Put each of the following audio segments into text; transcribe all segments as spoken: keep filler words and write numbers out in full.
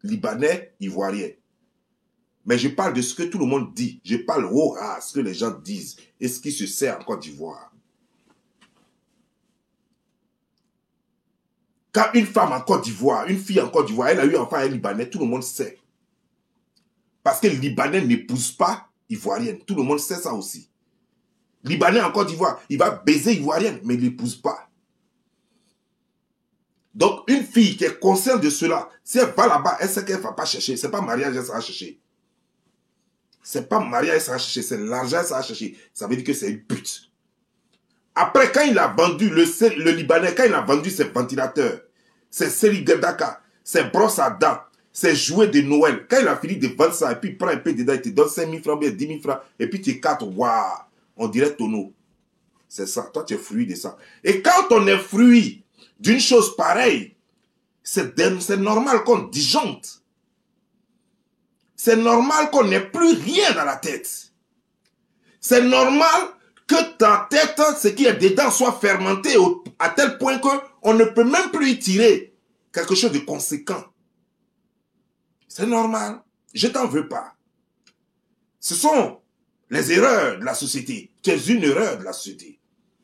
Libanais, Ivoiriens. Mais je parle de ce que tout le monde dit. Je parle au ras, ce que les gens disent et ce qui se sait en Côte d'Ivoire. Quand une femme en Côte d'Ivoire, une fille en Côte d'Ivoire, elle a eu un enfant avec un Libanais, tout le monde sait. Parce que le Libanais n'épouse pas Ivoirienne. Tout le monde sait ça aussi. Libanais en Côte d'Ivoire, il va baiser Ivoirienne, mais il n'épouse pas. Donc, une fille qui est consciente de cela, si elle va là-bas, elle sait qu'elle ne va pas chercher. Ce n'est pas mariage, elle sera chercher. Ce n'est pas mariage, elle sera chercher. C'est l'argent, elle sera chercher. Ça veut dire que c'est une pute. Après, quand il a vendu, le, le Libanais, quand il a vendu ses ventilateurs, ses Seligadaka, ses brosses à dents, ses jouets de Noël, quand il a fini de vendre ça, et puis il prend un peu dedans, il te donne cinq mille francs, bien dix mille francs, et puis tu écartes, waouh, on dirait tonneau. C'est ça, toi tu es fruit de ça. Et quand on est fruit d'une chose pareille, c'est normal qu'on disjoncte. C'est normal qu'on n'ait plus rien dans la tête. C'est normal que ta tête, ce qui est dedans, soit fermenté au, à tel point qu'on ne peut même plus y tirer quelque chose de conséquent. C'est normal. Je t'en veux pas. Ce sont les erreurs de la société. Tu es une erreur de la société.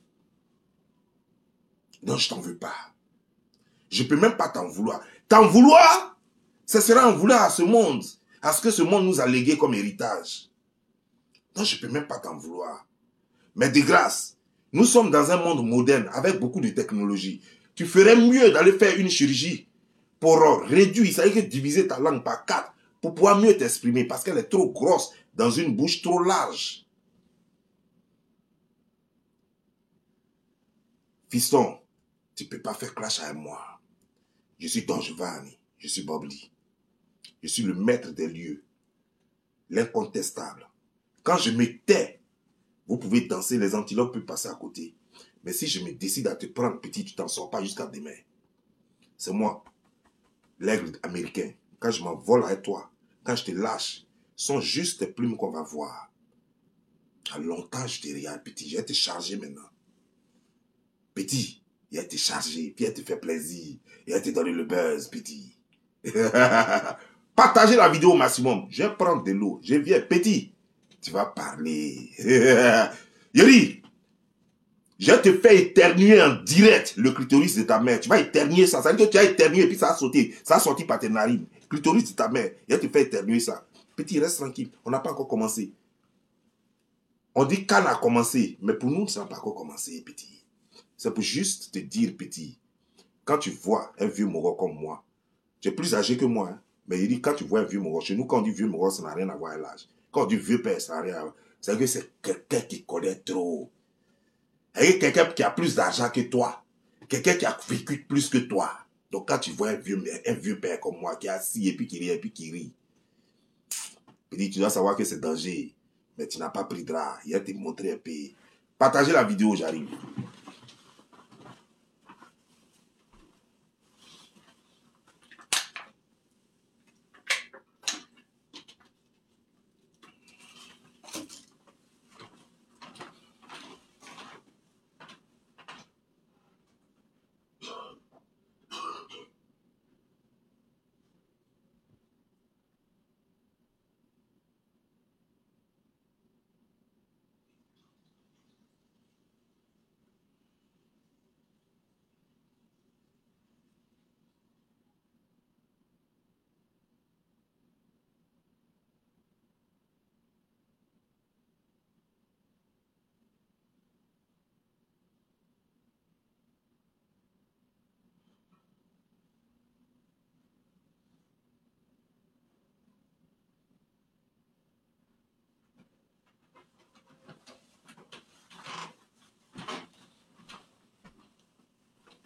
Donc je t'en veux pas. Je peux même pas t'en vouloir. T'en vouloir, ce sera en vouloir à ce monde, à ce que ce monde nous a légué comme héritage. Donc je peux même pas t'en vouloir. Mais de grâce, nous sommes dans un monde moderne avec beaucoup de technologie. Tu ferais mieux d'aller faire une chirurgie pour réduire, ça veut dire diviser ta langue par quatre, pour pouvoir mieux t'exprimer, parce qu'elle est trop grosse dans une bouche trop large. Fiston, tu ne peux pas faire clash avec moi. Je suis Don Giovanni, je suis Bob Lee. Je suis le maître des lieux, l'incontestable. Quand je me tais, vous pouvez danser, les antilopes peuvent passer à côté. Mais si je me décide à te prendre, petit, tu t'en sors pas jusqu'à demain. C'est moi, l'aigle américain. Quand je m'envole avec toi, quand je te lâche, ce sont juste tes plumes qu'on va voir. À longtemps, je te regarde, petit. Je vais te charger maintenant. Petit, il va te charger, puis il va te faire plaisir. Il va te donner le buzz, petit. Partagez la vidéo au maximum. Je vais prendre de l'eau. Je viens, petit. Tu vas parler. Yori, je te fais éternuer en direct le clitoris de ta mère. Tu vas éternuer ça. Ça veut dire que tu as éternué et puis ça a sauté. Ça a sorti par tes narines. Clitoris de ta mère. Je te fais éternuer ça. Petit, reste tranquille. On n'a pas encore commencé. On dit qu'on a commencé. Mais pour nous, ça n'a pas encore commencé, petit. C'est pour juste te dire, petit. Quand tu vois un vieux moro comme moi, tu es plus âgé que moi. Hein, mais il dit, quand tu vois un vieux moro, chez nous, quand on dit vieux moro, ça n'a rien à voir avec l'âge. Quand on dit vieux père, ça n'a rien à voir. C'est que c'est quelqu'un qui connaît trop. Et quelqu'un qui a plus d'argent que toi. Quelqu'un qui a vécu plus que toi. Donc quand tu vois un vieux, un vieux père comme moi qui est assis et puis qui rit et puis qui rit, puis tu dois savoir que c'est danger. Mais tu n'as pas pris de drap. Il va te montrer un peu. Partagez la vidéo, j'arrive.